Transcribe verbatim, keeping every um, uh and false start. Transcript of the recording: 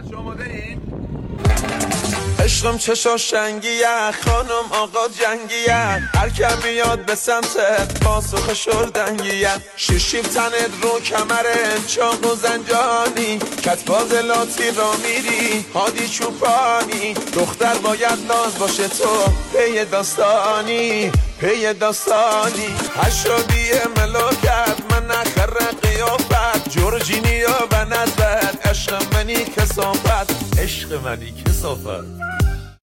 بچه آماده این؟ عشقم چشا شنگیه خانم آقا جنگیه هر که بیاد به سمتت پاسخ شردنگیه شیشیب تنت رو کمرت چاق و زنجانی کتباز لاتی را میری هادی چوپانی دختر باید ناز باشه تو پی داستانی پی داستانی هشادی ملاکت من نخره قیافت جورجینیا و نزد عشق منی کسافت عشق منی کسافت